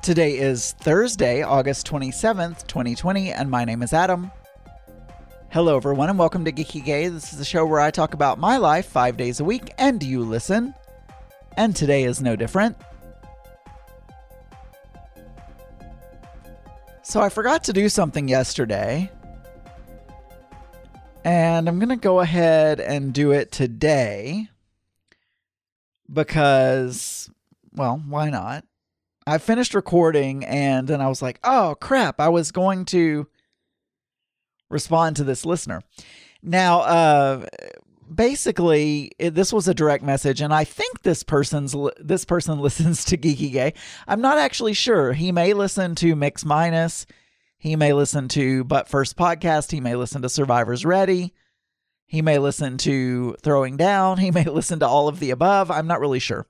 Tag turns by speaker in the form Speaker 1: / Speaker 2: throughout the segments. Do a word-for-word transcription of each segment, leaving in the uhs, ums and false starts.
Speaker 1: Today is Thursday, August twenty-seventh, twenty twenty, and my name is Adam. Hello everyone and welcome to Geeky Gay. This is a show where I talk about my life five days a week and you listen. And today is no different. So I forgot to do something yesterday. And I'm going to go ahead and do it today. Because, well, why not? I finished recording and then I was like, oh crap, I was going to respond to this listener. Now, uh, basically, it, this was a direct message, and I think this person's this person listens to Geeky Gay. I'm not actually sure. He may listen to Mix Minus. He may listen to But First Podcast. He may listen to Survivors Ready. He may listen to Throwing Down. He may listen to all of the above. I'm not really sure.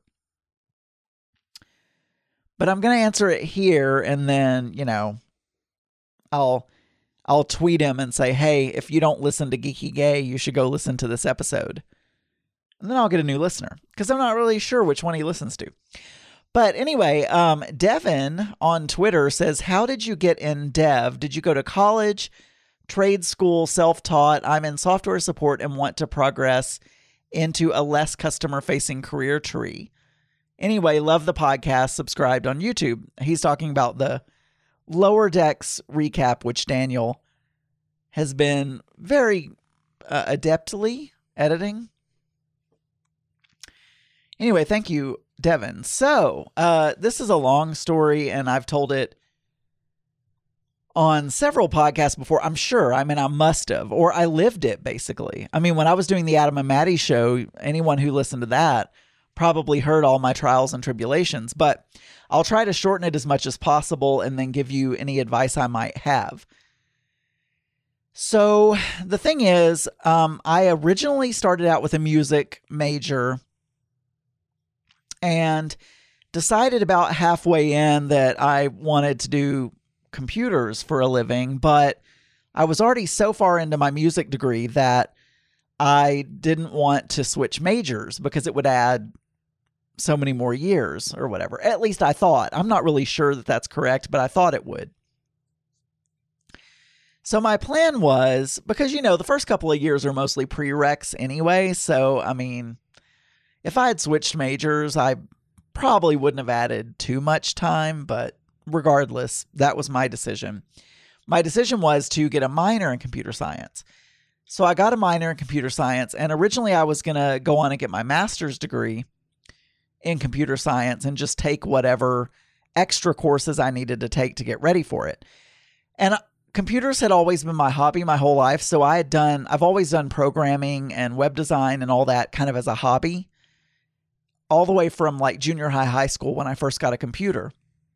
Speaker 1: But I'm going to answer it here, and then, you know, I'll I'll tweet him and say, hey, if you don't listen to Geeky Gay, you should go listen to this episode. And then I'll get a new listener, because I'm not really sure which one he listens to. But anyway, um, Devin on Twitter says, how did you get in dev? Did you go to college, trade school, self-taught? I'm in software support and want to progress into a less customer-facing career tree. Anyway, love the podcast, subscribed on YouTube. He's talking about the Lower Decks recap, which Daniel has been very uh, adeptly editing. Anyway, thank you, Devin. So, uh, this is a long story, and I've told it on several podcasts before, I'm sure. I mean, I must have, or I lived it, basically. I mean, when I was doing the Adam and Maddie show, anyone who listened to that probably heard all my trials and tribulations, but I'll try to shorten it as much as possible and then give you any advice I might have. So the thing is, um, I originally started out with a music major and decided about halfway in that I wanted to do computers for a living, but I was already so far into my music degree that I didn't want to switch majors because it would add so many more years or whatever. At least I thought. I'm not really sure that that's correct, but I thought it would. So my plan was, because, you know, the first couple of years are mostly prereqs anyway. So, I mean, if I had switched majors, I probably wouldn't have added too much time, but regardless, that was my decision. My decision was to get a minor in computer science. So I got a minor in computer science, and originally I was going to go on and get my master's degree in computer science and just take whatever extra courses I needed to take to get ready for it. And computers had always been my hobby my whole life. So I had done, I've always done programming and web design and all that kind of as a hobby, all the way from like junior high, high school when I first got a computer.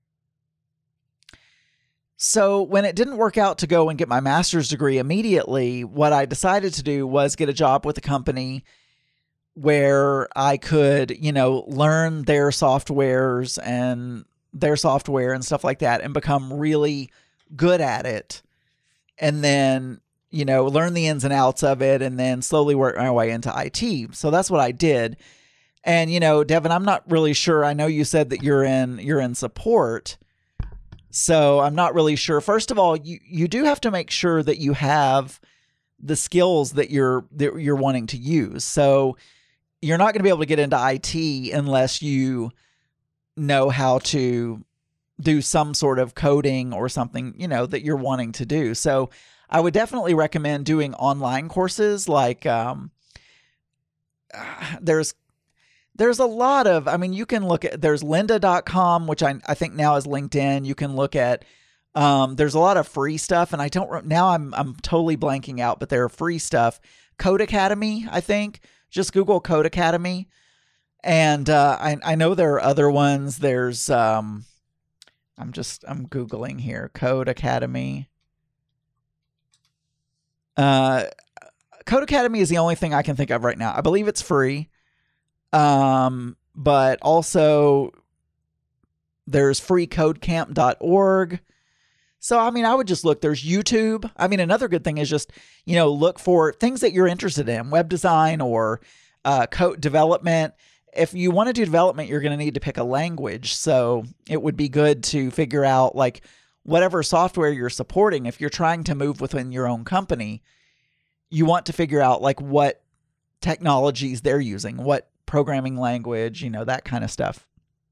Speaker 1: So when it didn't work out to go and get my master's degree immediately, what I decided to do was get a job with a company where I could, you know, learn their softwares and their software and stuff like that and become really good at it. And then, you know, learn the ins and outs of it and then slowly work my way into I T. So that's what I did. And, you know, Devin, I'm not really sure. I know you said that you're in, you're in support. So I'm not really sure. First of all, you, you do have to make sure that you have the skills that you're, that you're wanting to use. So you're not going to be able to get into I T unless you know how to do some sort of coding or something, you know, that you're wanting to do. So I would definitely recommend doing online courses. Like, um, there's, there's a lot of, I mean, you can look at, there's lynda dot com, which I, I think now is LinkedIn. You can look at, um, there's a lot of free stuff, and I don't, now I'm, I'm totally blanking out, but there are free stuff. Code Academy, I think. Just Google Code Academy. And uh, I, I know there are other ones. There's, um, I'm just, I'm Googling here. Code Academy. Uh, Code Academy is the only thing I can think of right now. I believe it's free. Um, but also there's free code camp dot org. So, I mean, I would just look, there's YouTube. I mean, another good thing is just, you know, look for things that you're interested in, web design or uh, code development. if you want to do development, you're going to need to pick a language. So it would be good to figure out like whatever software you're supporting. If you're trying to move within your own company, you want to figure out like what technologies they're using, what programming language, you know, that kind of stuff.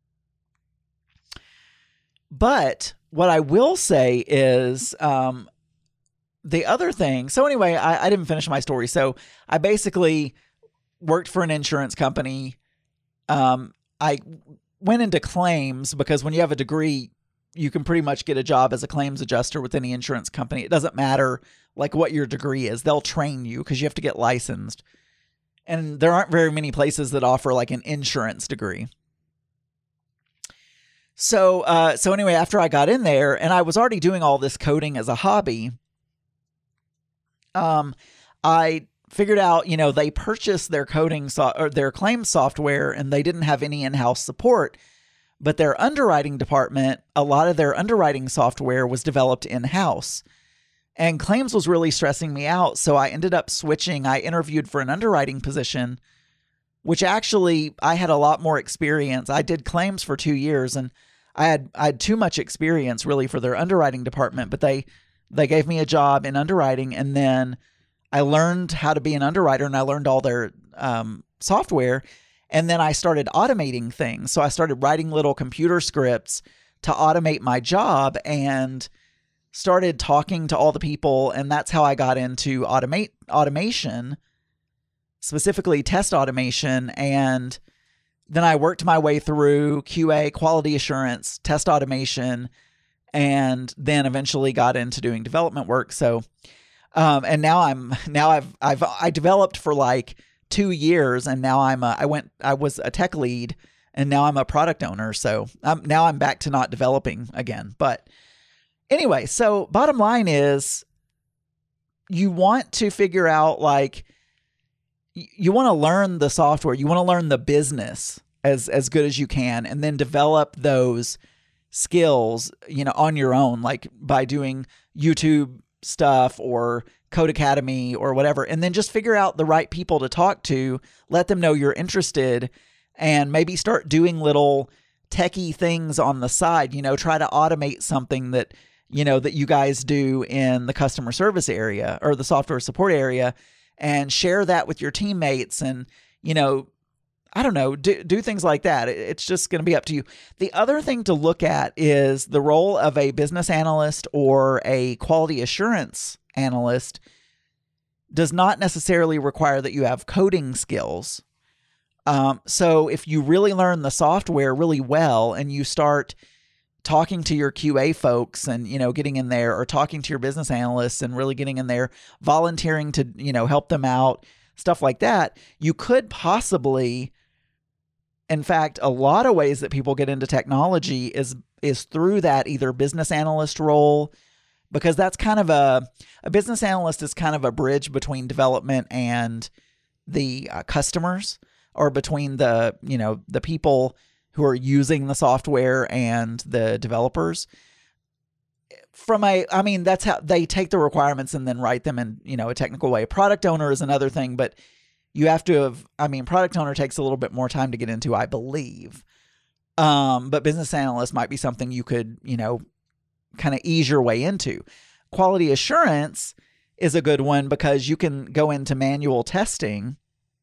Speaker 1: But what I will say is um, the other thing. So anyway, I, I didn't finish my story. So I basically worked for an insurance company. Um, I went into claims because when you have a degree, you can pretty much get a job as a claims adjuster with any insurance company. It doesn't matter like what your degree is. They'll train you because you have to get licensed. And there aren't very many places that offer like an insurance degree. So, uh, so anyway, after I got in there and I was already doing all this coding as a hobby, um, I figured out, you know, they purchased their coding so- or their claims software and they didn't have any in-house support, but their underwriting department, a lot of their underwriting software was developed in-house. And claims was really stressing me out. So I ended up switching. I interviewed for an underwriting position, which actually I had a lot more experience. I did claims for two years and I had I had too much experience really for their underwriting department, but they they gave me a job in underwriting and then I learned how to be an underwriter and I learned all their um, software. And then I started automating things. So I started writing little computer scripts to automate my job and started talking to all the people. And that's how I got into automate automation, specifically test automation. And then I worked my way through Q A, quality assurance, test automation, and then eventually got into doing development work. So Um, and now I'm, now I've, I've, I developed for like two years and now I'm a, I went, I was a tech lead and now I'm a product owner. So I'm, now I'm back to not developing again. But anyway, so bottom line is you want to figure out like, you want to learn the software, you want to learn the business as, as good as you can, and then develop those skills, you know, on your own, like by doing YouTube stuff or Code Academy or whatever, and then just figure out the right people to talk to, let them know you're interested, and maybe start doing little techie things on the side, you know, try to automate something that, you know, that you guys do in the customer service area or the software support area and share that with your teammates and, you know, I don't know, do, do things like that. It's just going to be up to you. The other thing to look at is the role of a business analyst or a quality assurance analyst does not necessarily require that you have coding skills. Um, so if you really learn the software really well and you start talking to your Q A folks and, you know, getting in there, or talking to your business analysts and really getting in there, volunteering to, you know, help them out, stuff like that, you could possibly, in fact, a lot of ways that people get into technology is is through that either business analyst role, because that's kind of a, a business analyst is kind of a bridge between development and the uh, customers, or between the, you know, the people who are using the software and the developers. From a, I mean, that's how they take the requirements and then write them in, you know, a technical way. Product owner is another thing, but you have to have, I mean, product owner takes a little bit more time to get into, I believe. Um, but business analyst might be something you could, you know, kind of ease your way into. Quality assurance is a good one because you can go into manual testing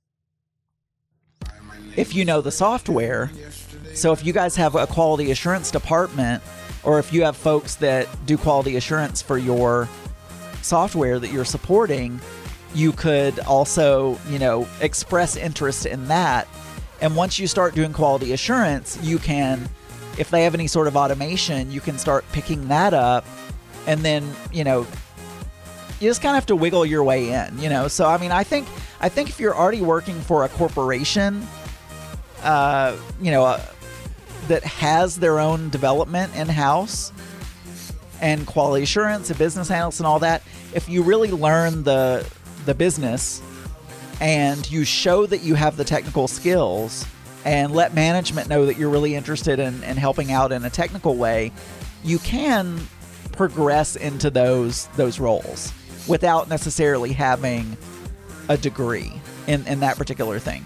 Speaker 1: if you know the software. So if you guys have a quality assurance department, or if you have folks that do quality assurance for your software that you're supporting, you could also, you know, express interest in that. And once you start doing quality assurance, you can, if they have any sort of automation, you can start picking that up. And then, you know, you just kind of have to wiggle your way in, you know? So, I mean, I think, I think if you're already working for a corporation, uh, you know, uh, that has their own development in-house and quality assurance and business analysts and all that, if you really learn the the business and you show that you have the technical skills and let management know that you're really interested in, in helping out in a technical way, you can progress into those those roles without necessarily having a degree in, in that particular thing.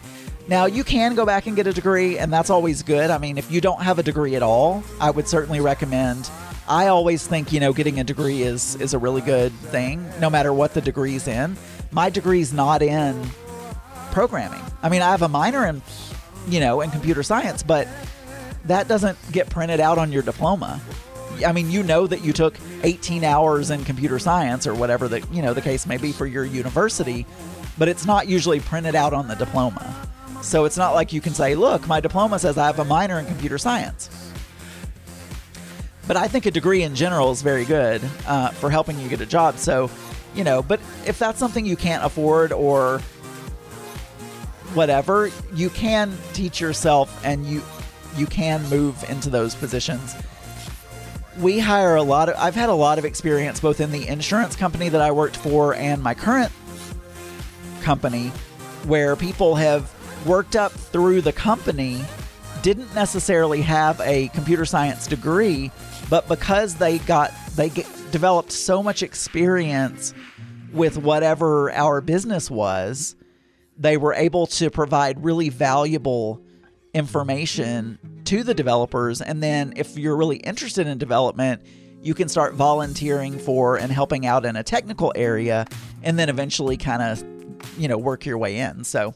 Speaker 1: Now, you can go back and get a degree, and that's always good. I mean, if you don't have a degree at all, I would certainly recommend. I always think, you know, getting a degree is, is a really good thing, no matter what the degree's in. My degree's not in programming. I mean, I have a minor in, you know, in computer science, but that doesn't get printed out on your diploma. I mean, you know that you took eighteen hours in computer science or whatever the, you know, the case may be for your university, but it's not usually printed out on the diploma. So it's not like you can say, look, my diploma says I have a minor in computer science. But I think a degree in general is very good uh, for helping you get a job. So, you know, but if that's something you can't afford or whatever, you can teach yourself and you you can move into those positions. We hire a lot of, I've had a lot of experience both in the insurance company that I worked for and my current company where people have worked up through the company, didn't necessarily have a computer science degree, but because they got, they get, developed so much experience with whatever our business was, they were able to provide really valuable information to the developers. And then if you're really interested in development, you can start volunteering for and helping out in a technical area and then eventually kind of, you know, work your way in. So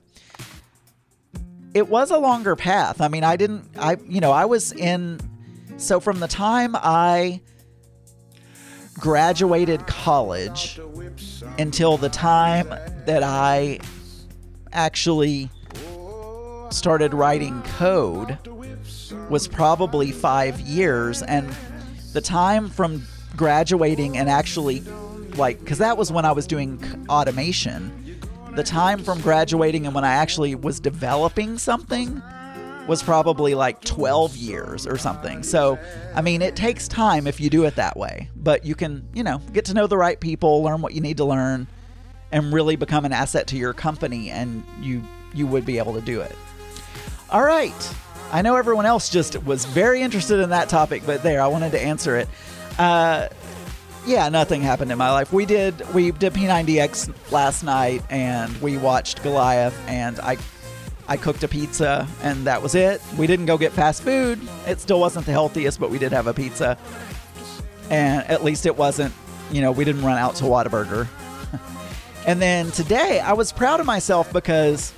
Speaker 1: it was a longer path. I mean, I didn't, I, you know, I was in, so from the time I graduated college until the time that I actually started writing code was probably five years. And the time from graduating and actually, like, because that was when I was doing automation, the time from graduating and when I actually was developing something was probably like twelve years or something. So, I mean, it takes time if you do it that way, but you can, you know, get to know the right people, learn what you need to learn, and really become an asset to your company, and you you would be able to do it. All right. I know everyone else just was very interested in that topic, but there, I wanted to answer it. Uh, yeah, nothing happened in my life. We did we did P ninety X last night, and we watched Goliath, and I I cooked a pizza, and that was it. We didn't go get fast food. It still wasn't the healthiest, but we did have a pizza. And at least it wasn't, you know, we didn't run out to Whataburger. And then today, I was proud of myself because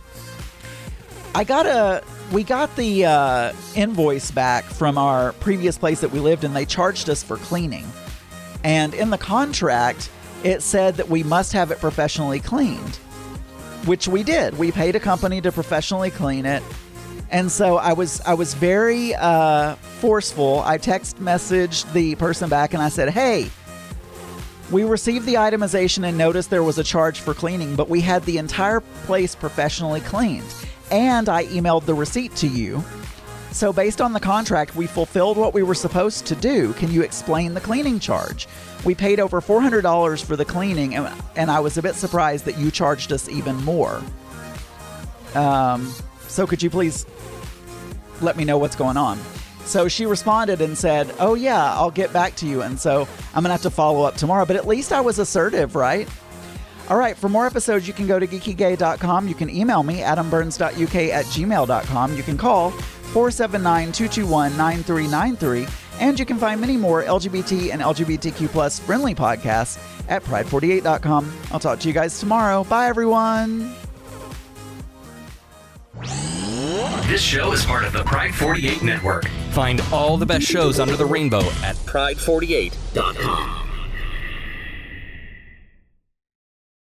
Speaker 1: I got a, we got the uh, invoice back from our previous place that we lived in. They charged us for cleaning. And in the contract, it said that we must have it professionally cleaned, which we did. We paid a company to professionally clean it. And so I was I was very uh, forceful. I text messaged the person back and I said, hey, we received the itemization and noticed there was a charge for cleaning, but we had the entire place professionally cleaned. And I emailed the receipt to you. So based on the contract, we fulfilled what we were supposed to do. Can you explain the cleaning charge? We paid over four hundred dollars for the cleaning, and, and I was a bit surprised that you charged us even more. Um, so could you please let me know what's going on? So she responded and said, oh yeah, I'll get back to you. And so I'm going to have to follow up tomorrow, but at least I was assertive, right? All right, for more episodes, you can go to geeky gay dot com. You can email me, adam burns dot u k at gmail dot com. You can call four seven nine, two two one, nine three nine three. And you can find many more L G B T and L G B T Q plus friendly podcasts at pride forty-eight dot com. I'll talk to you guys tomorrow. Bye, everyone.
Speaker 2: This show is part of the Pride forty-eight Network. Find all the best shows under the rainbow at pride forty-eight dot com.